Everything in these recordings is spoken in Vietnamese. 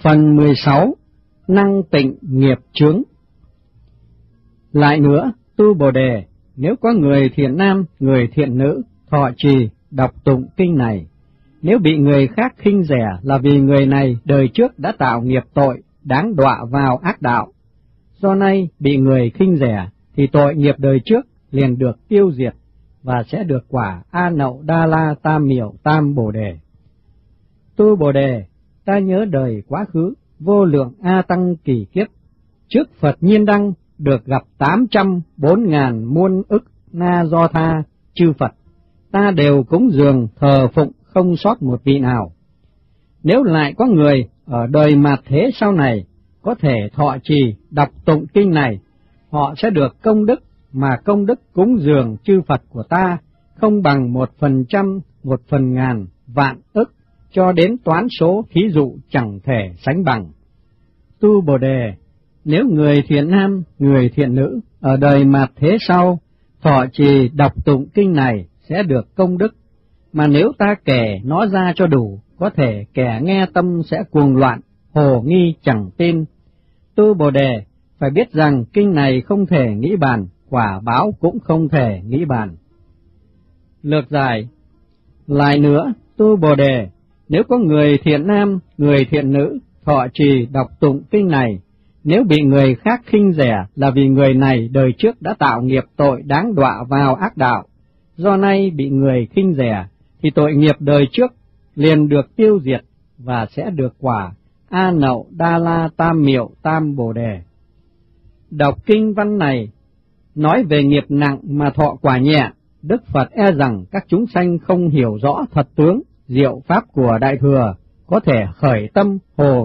Phần 16. Năng tịnh nghiệp chướng. Lại nữa, tu Bồ Đề, nếu có người thiện nam, người thiện nữ, thọ trì, đọc tụng kinh này, nếu bị người khác khinh rẻ là vì người này đời trước đã tạo nghiệp tội, đáng đọa vào ác đạo. Do nay bị người khinh rẻ, thì tội nghiệp đời trước liền được tiêu diệt, và sẽ được quả A Nậu Đa La Tam Miểu Tam Bồ Đề. Tu Bồ Đề, ta nhớ đời quá khứ, vô lượng A Tăng kỳ kiếp, trước Phật Nhiên Đăng được gặp 804.000 muôn ức Na Do Tha chư Phật, ta đều cúng dường thờ phụng không sót một vị nào. Nếu lại có người ở đời mạt thế sau này có thể thọ trì đọc tụng kinh này, họ sẽ được công đức, mà công đức cúng dường chư Phật của ta không bằng 1%, 1/1000, vạn ức, cho đến toán số thí dụ chẳng thể sánh bằng. Tu Bồ Đề, nếu người thiện nam, người thiện nữ ở đời mạt thế sau thọ trì đọc tụng kinh này sẽ được công đức, mà nếu ta kể nó ra cho đủ, có thể kẻ nghe tâm sẽ cuồng loạn, hồ nghi chẳng tin. Tu Bồ Đề, phải biết rằng kinh này không thể nghĩ bàn, quả báo cũng không thể nghĩ bàn. Lược giải. Lại nữa, tu Bồ Đề, nếu có người thiện nam, người thiện nữ thọ trì đọc tụng kinh này, nếu bị người khác khinh rẻ là vì người này đời trước đã tạo nghiệp tội đáng đọa vào ác đạo. Do nay bị người khinh rẻ, thì tội nghiệp đời trước liền được tiêu diệt, và sẽ được quả A Nậu Đa La Tam Miểu Tam Bồ Đề. Đọc kinh văn này nói về nghiệp nặng mà thọ quả nhẹ, Đức Phật e rằng các chúng sanh không hiểu rõ thật tướng, diệu pháp của Đại Thừa, có thể khởi tâm hồ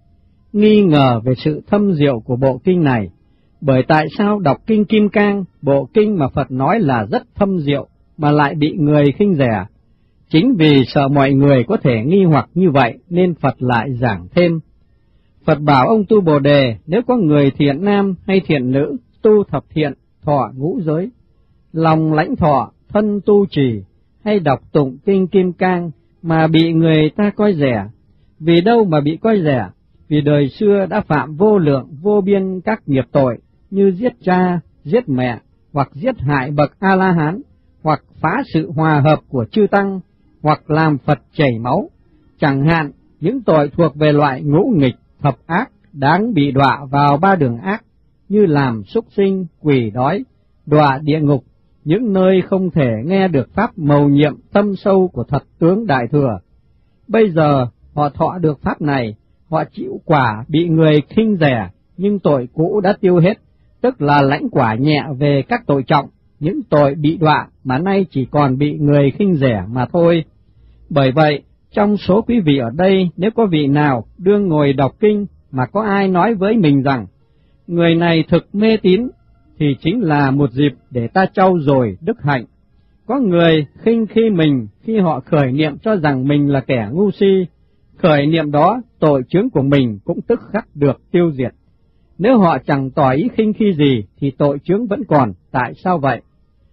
nghi ngờ về sự thâm diệu của bộ kinh này. Bởi tại sao đọc kinh Kim Cang, bộ kinh mà Phật nói là rất thâm diệu, mà lại bị người khinh rẻ? Chính vì sợ mọi người có thể nghi hoặc như vậy nên Phật lại giảng thêm. Phật bảo ông tu Bồ Đề, nếu có người thiện nam hay thiện nữ tu thập thiện, thọ ngũ giới, lòng lãnh thọ, thân tu trì, hay đọc tụng kinh Kim Cang mà bị người ta coi rẻ. Vì đâu mà bị coi rẻ? Vì đời xưa đã phạm vô lượng vô biên các nghiệp tội, như giết cha, giết mẹ, hoặc giết hại bậc A-la-hán, hoặc phá sự hòa hợp của chư tăng, hoặc làm Phật chảy máu. Chẳng hạn những tội thuộc về loại ngũ nghịch, thập ác, đáng bị đọa vào ba đường ác, như làm súc sinh, quỷ đói, đọa địa ngục, những nơi không thể nghe được pháp mầu nhiệm tâm sâu của thật tướng Đại Thừa. Bây giờ họ thọ được pháp này, họ chịu quả bị người khinh rẻ, nhưng tội cũ đã tiêu hết, tức là lãnh quả nhẹ về các tội trọng, những tội bị đọa mà nay chỉ còn bị người khinh rẻ mà thôi. Bởi vậy, trong số quý vị ở đây, nếu có vị nào đương ngồi đọc kinh mà có ai nói với mình rằng người này thực mê tín, thì chính là một dịp để ta trau dồi đức hạnh. Có người khinh khi mình khi họ khởi niệm cho rằng mình là kẻ ngu si, khởi niệm đó tội chướng của mình cũng tức khắc được tiêu diệt. Nếu họ chẳng tỏ ý khinh khi gì thì tội chướng vẫn còn. Tại sao vậy?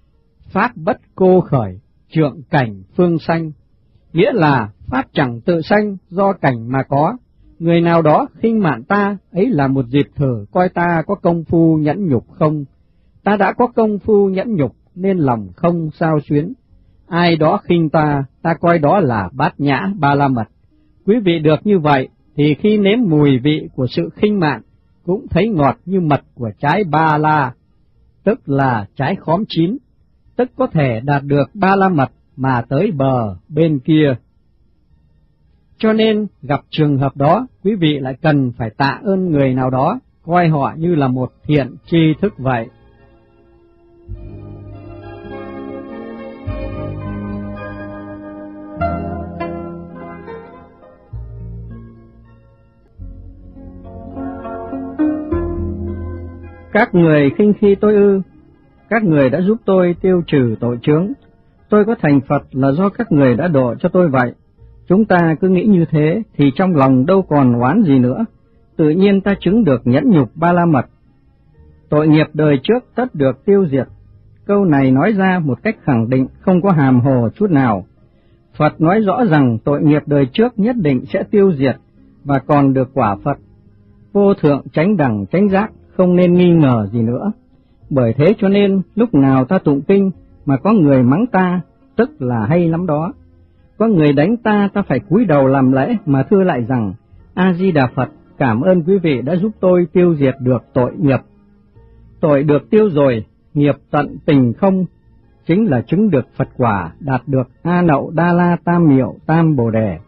Pháp bất cô khởi, trượng cảnh phương sanh, nghĩa là pháp chẳng tự sanh, do cảnh mà có. Người nào đó khinh mạn ta, ấy là một dịp thử coi ta có công phu nhẫn nhục không. Ta đã có công phu nhẫn nhục nên lòng không sao xuyến. Ai đó khinh ta, ta coi đó là bát nhã ba la mật. Quý vị được như vậy thì khi nếm mùi vị của sự khinh mạn cũng thấy ngọt như mật của trái ba la, tức là trái khóm chín, tức có thể đạt được ba la mật mà tới bờ bên kia. Cho nên gặp trường hợp đó, quý vị lại cần phải tạ ơn người nào đó, coi họ như là một thiện tri thức vậy. Các người khinh khi tôi ư? Các người đã giúp tôi tiêu trừ tội chướng. Tôi có thành Phật là do các người đã độ cho tôi vậy. Chúng ta cứ nghĩ như thế thì trong lòng đâu còn oán gì nữa. Tự nhiên ta chứng được nhẫn nhục ba la mật. Tội nghiệp đời trước tất được tiêu diệt. Câu này nói ra một cách khẳng định, không có hàm hồ chút nào. Phật nói rõ rằng tội nghiệp đời trước nhất định sẽ tiêu diệt, và còn được quả Phật. Vô thượng chánh đẳng chánh giác, không nên nghi ngờ gì nữa. Bởi thế cho nên lúc nào ta tụng kinh mà có người mắng ta, tức là hay lắm đó. Có người đánh ta, ta phải cúi đầu làm lễ mà thưa lại rằng: A Di Đà Phật, cảm ơn quý vị đã giúp tôi tiêu diệt được tội nghiệp. Tội được tiêu rồi, nghiệp tận tình không, chính là chứng được Phật quả, đạt được A Nậu Đa La Tam Miệu Tam Bồ Đề.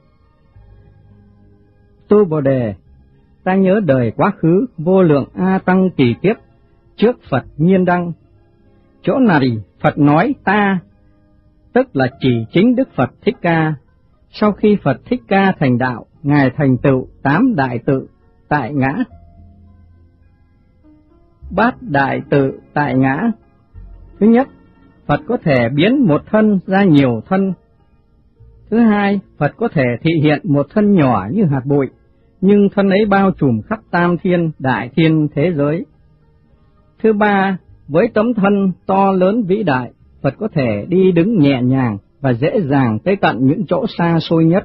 Tu Bồ Đề, ta nhớ đời quá khứ vô lượng A Tăng kỳ kiếp trước Phật Nhiên Đăng. Chỗ này Phật nói ta, tức là chỉ chính Đức Phật Thích Ca. Sau khi Phật Thích Ca thành đạo, Ngài thành tựu 8 đại tự tại ngã. Bát đại tự tại ngã. Thứ nhất, Phật có thể biến một thân ra nhiều thân. Thứ hai, Phật có thể thị hiện một thân nhỏ như hạt bụi, nhưng thân ấy bao trùm khắp tam thiên, đại thiên thế giới. Thứ ba, với tấm thân to lớn vĩ đại, Phật có thể đi đứng nhẹ nhàng và dễ dàng tới tận những chỗ xa xôi nhất.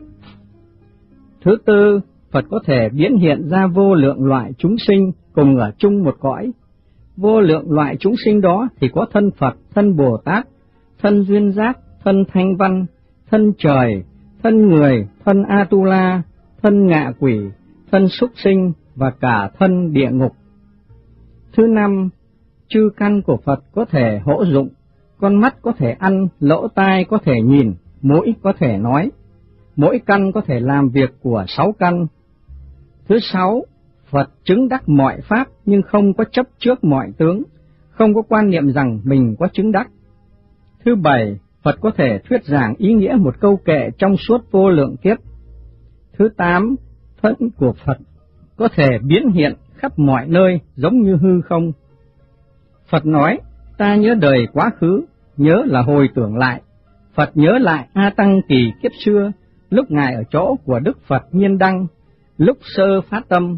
Thứ tư, Phật có thể biến hiện ra vô lượng loại chúng sinh cùng ở chung một cõi. Vô lượng loại chúng sinh đó thì có thân Phật, thân Bồ Tát, thân Duyên Giác, thân Thanh Văn, thân trời, thân người, thân Atula, thân ngạ quỷ, thân súc sinh và cả thân địa ngục. Thứ năm, chư căn của Phật có thể hỗ dụng, con mắt có thể ăn, lỗ tai có thể nhìn, mũi có thể nói, mỗi căn có thể làm việc của 6 căn. Thứ sáu, Phật chứng đắc mọi pháp nhưng không có chấp trước mọi tướng, không có quan niệm rằng mình có chứng đắc. Thứ bảy, Phật có thể thuyết giảng ý nghĩa một câu kệ trong suốt vô lượng kiếp. Thứ tám, thân của Phật có thể biến hiện khắp mọi nơi giống như hư không. Phật nói, ta nhớ đời quá khứ, nhớ là hồi tưởng lại. Phật nhớ lại A Tăng kỳ kiếp xưa, lúc Ngài ở chỗ của Đức Phật Nhiên Đăng, lúc sơ phát tâm.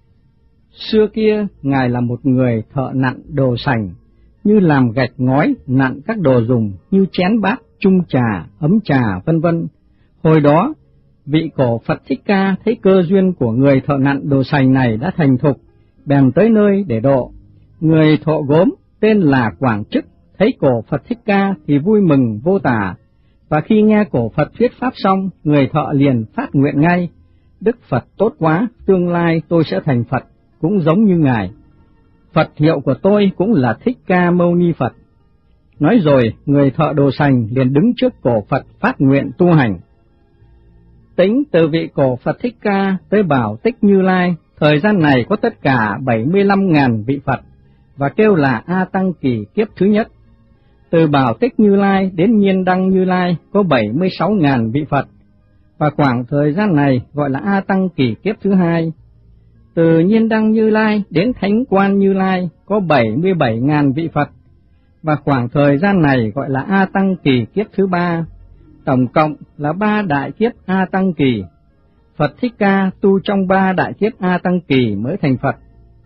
Xưa kia, Ngài là một người thợ nặn đồ sành, như làm gạch ngói, nặn các đồ dùng như chén bát, chung trà, ấm trà, vân vân. Hồi đó, vị cổ Phật Thích Ca thấy cơ duyên của người thợ nặn đồ sành này đã thành thục, bèn tới nơi để độ. Người thợ gốm tên là Quảng Chức thấy cổ Phật Thích Ca thì vui mừng vô tả, và khi nghe cổ Phật thuyết pháp xong, người thợ liền phát nguyện ngay: Đức Phật tốt quá, tương lai tôi sẽ thành Phật, cũng giống như Ngài. Phật hiệu của tôi cũng là Thích Ca Mâu Ni Phật. Nói rồi, người thợ đồ sành liền đứng trước cổ Phật phát nguyện tu hành. Tính từ vị cổ Phật Thích Ca tới Bảo Tích Như Lai, thời gian này có tất cả 75.000 vị Phật, và kêu là A Tăng kỳ kiếp thứ nhất. Từ Bảo Tích Như Lai đến Nhiên Đăng Như Lai có 76.000 vị Phật, và khoảng thời gian này gọi là A Tăng kỳ kiếp thứ hai. Từ Nhiên Đăng Như Lai đến Thánh Quan Như Lai có 77.000 vị Phật, và khoảng thời gian này gọi là A Tăng kỳ kiếp thứ ba. Tổng cộng là 3 đại kiếp A Tăng kỳ. Phật Thích Ca tu trong 3 đại kiếp A Tăng kỳ mới thành Phật.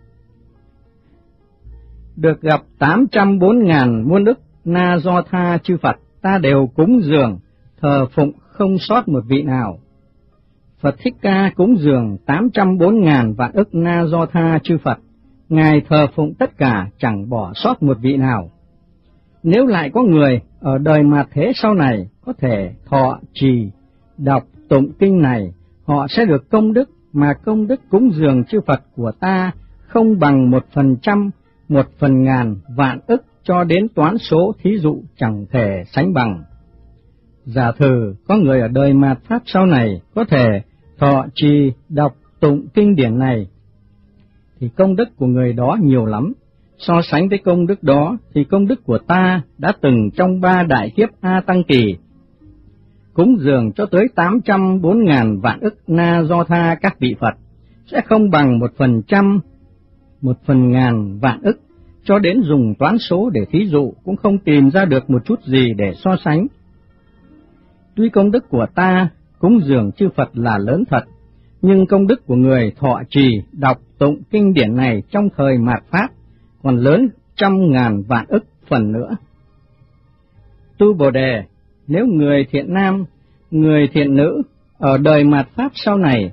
Được gặp 804.000 muôn ức Na Do Tha chư Phật, ta đều cúng dường, thờ phụng không sót một vị nào. Phật Thích Ca cúng dường 804.000 vạn ức Na Do Tha chư Phật, Ngài thờ phụng tất cả chẳng bỏ sót một vị nào. Nếu lại có người ở đời mạt thế sau này có thể thọ trì, đọc tụng kinh này, họ sẽ được công đức, mà công đức cúng dường chư Phật của ta không bằng 1%, 1/1000 vạn ức cho đến toán số thí dụ chẳng thể sánh bằng. Giả thử có người ở đời mạt pháp sau này có thể thọ trì, đọc tụng kinh điển này, thì công đức của người đó nhiều lắm. So sánh với công đức đó thì công đức của ta đã từng trong 3 đại kiếp A Tăng kỳ cúng dường cho tới 804.000 vạn ức Na Do Tha các vị Phật sẽ không bằng 1%, 1/1000 vạn ức, cho đến dùng toán số để thí dụ cũng không tìm ra được một chút gì để so sánh. Tuy công đức của ta cúng dường chư Phật là lớn thật, nhưng công đức của người thọ trì, đọc tụng kinh điển này trong thời mạt Pháp còn lớn 100.000 vạn ức phần nữa. Tu Bồ Đề, nếu người thiện nam, người thiện nữ ở đời mạt Pháp sau này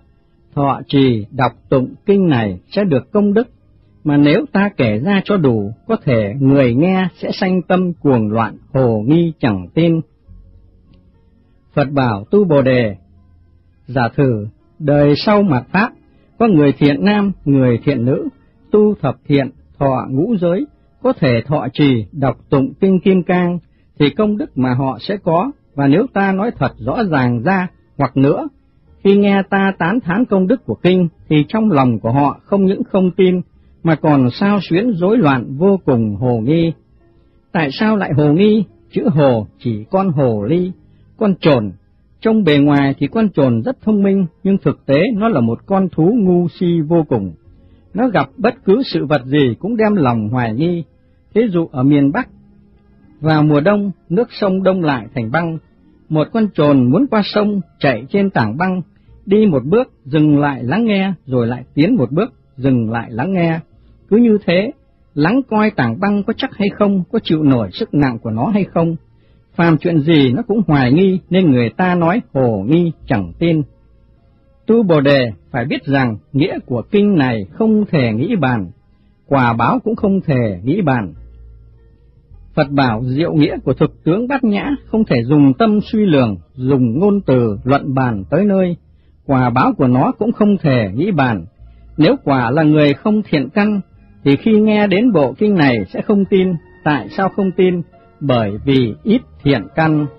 thọ trì đọc tụng kinh này sẽ được công đức, mà nếu ta kể ra cho đủ, có thể người nghe sẽ sanh tâm cuồng loạn, hồ nghi chẳng tin. Phật bảo tu Bồ Đề, giả thử đời sau mạt Pháp, có người thiện nam, người thiện nữ, tu thập thiện, thọ ngũ giới, có thể thọ trì đọc tụng kinh Kim Cang, thì công đức mà họ sẽ có. Và nếu ta nói thật rõ ràng ra, hoặc nữa, khi nghe ta tán thán công đức của kinh, thì trong lòng của họ không những không tin, mà còn xao xuyến rối loạn vô cùng hồ nghi. Tại sao lại hồ nghi? Chữ hồ chỉ con hồ ly, con chồn. Trong bề ngoài thì con chồn rất thông minh, nhưng thực tế nó là một con thú ngu si vô cùng. Nó gặp bất cứ sự vật gì cũng đem lòng hoài nghi. Thí dụ ở miền Bắc, vào mùa đông, nước sông đông lại thành băng. Một con chồn muốn qua sông, chạy trên tảng băng, đi một bước, dừng lại lắng nghe, rồi lại tiến một bước, dừng lại lắng nghe. Cứ như thế, lắng coi tảng băng có chắc hay không, có chịu nổi sức nặng của nó hay không. Phàm chuyện gì nó cũng hoài nghi, nên người ta nói hồ nghi chẳng tin. Tu Bồ Đề phải biết rằng nghĩa của kinh này không thể nghĩ bàn, quả báo cũng không thể nghĩ bàn. Phật bảo diệu nghĩa của thực tướng bát nhã không thể dùng tâm suy lường, dùng ngôn từ luận bàn tới nơi, quả báo của nó cũng không thể nghĩ bàn. Nếu quả là người không thiện căn, thì khi nghe đến bộ kinh này sẽ không tin. Tại sao không tin? Bởi vì ít thiện căn.